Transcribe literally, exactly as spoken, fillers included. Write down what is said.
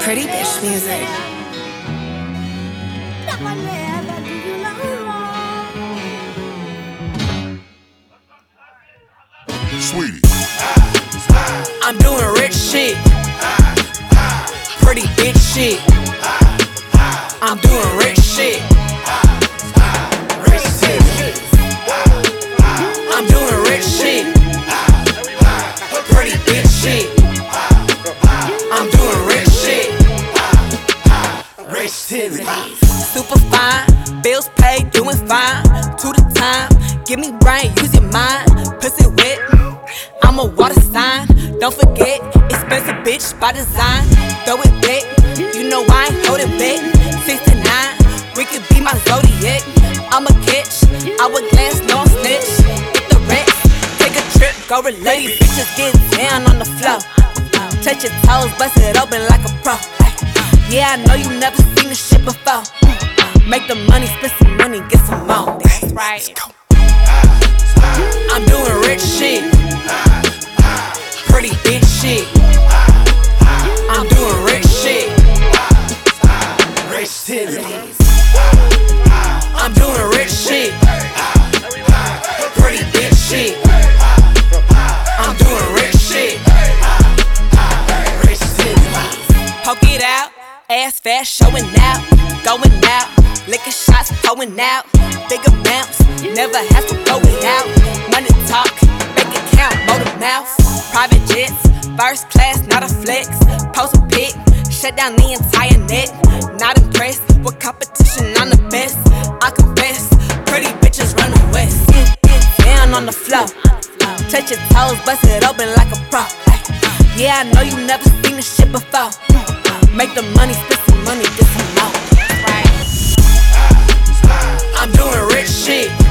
Pretty bitch music. Sweetie, I'm doing rich shit. Pretty bitch shit. I'm doing rich shit. Rich shit. I'm doing rich shit. Pretty bitch shit. I'm doing rich shit. Rich titties. Super fine, bills paid, doing fine. To the time, give me brain, use your mind. Pussy wet, I'm a water sign. Don't forget, expensive bitch by design. Throw it back, you know I ain't holding back. sixty-nine, we could be my zodiac. I'm a catch, hourglass, no I'm snitch. Hit the racks, take a trip, go relate. Bitches get down on the floor. Touch your toes, bust it open like a pro. Yeah, I know you never seen this shit before. Make the money, spend some money, get some more. That's right. I'm doing rich shit. Pretty bitch shit. I'm doing rich shit. Rich titties. I'm doing rich shit. Pretty bitch shit. I'm doing rich shit. Rich titties. Poke it out, ass fat, showing out, going out, licking shots, pouring out, big amounts, never have to go without. Money talk, bank account, motor mouth, private jets, first class, not a flex. Post a pic, shut down the entire net. Not impressed with competition, I'm the best. I confess, pretty bitches run the west. Down on the floor, touch your toes, bust it open like a pro. Yeah, I know you never seen this shit before. Make the money, spend some money, get some more. I'm doing rich shit.